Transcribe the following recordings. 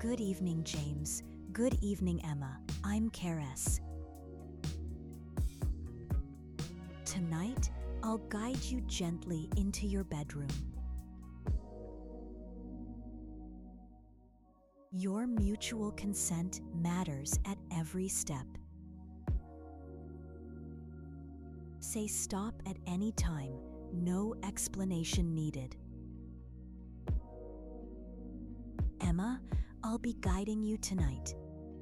Good evening, James. Good evening, Emma. I'm Karis. Tonight, I'll guide you gently into your bedroom. Your mutual consent matters at every step. Say stop at any time, no explanation needed. Emma, I'll be guiding you tonight.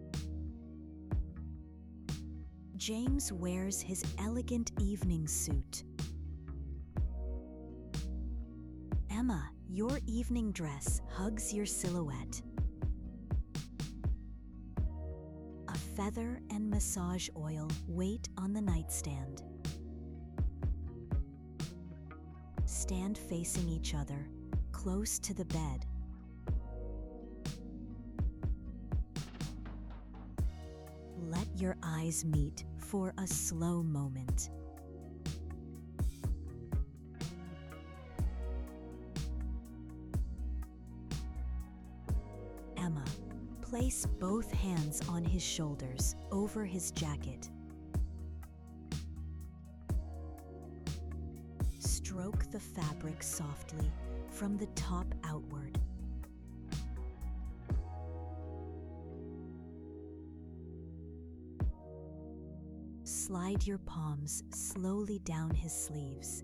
James wears his elegant evening suit. Emma, your evening dress hugs your silhouette. A feather and massage oil wait on the nightstand. Stand facing each other, close to the bed. Let your eyes meet for a slow moment. Emma, place both hands on his shoulders, over his jacket. Stroke the fabric softly, from the top outward. Slide your palms slowly down his sleeves.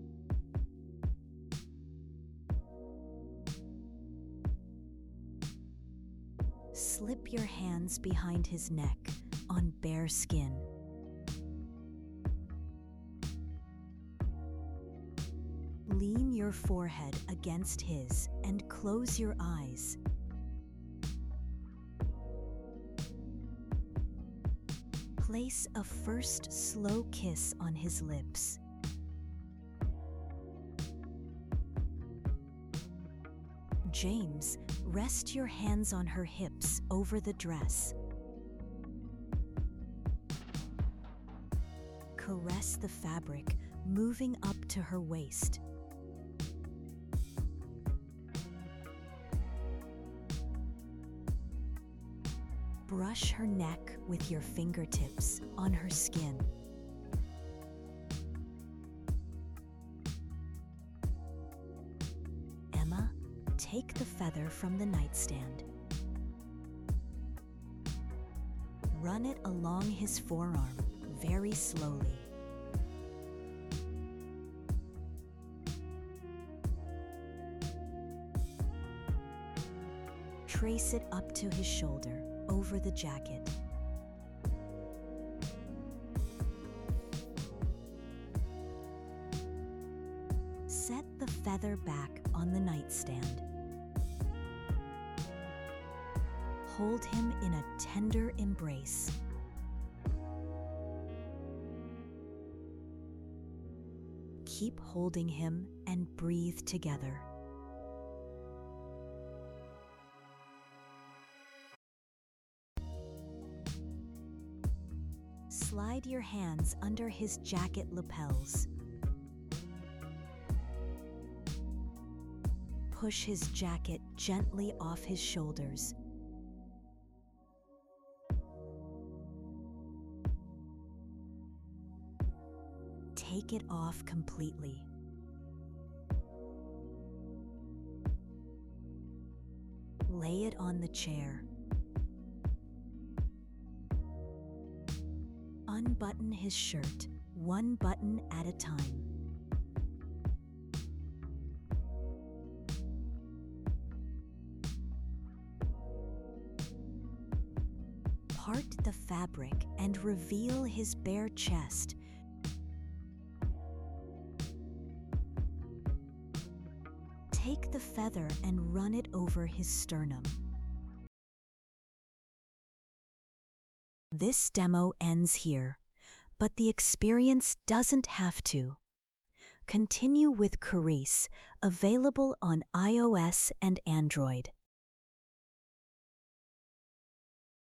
Slip your hands behind his neck on bare skin. Lean your forehead against his and close your eyes. Place a first slow kiss on his lips. James, rest your hands on her hips over the dress. Caress the fabric, moving up to her waist. Brush her neck with your fingertips on her skin. Emma, take the feather from the nightstand. Run it along his forearm, very slowly. Trace it up to his shoulder, over the jacket. Set the feather back on the nightstand. Hold him in a tender embrace. Keep holding him and breathe together. Slide your hands under his jacket lapels. Push his jacket gently off his shoulders. Take it off completely. Lay it on the chair. Unbutton his shirt, one button at a time. Part the fabric and reveal his bare chest. Take the feather and run it over his sternum. This demo ends here, but the experience doesn't have to. Continue with Karis, available on iOS and Android.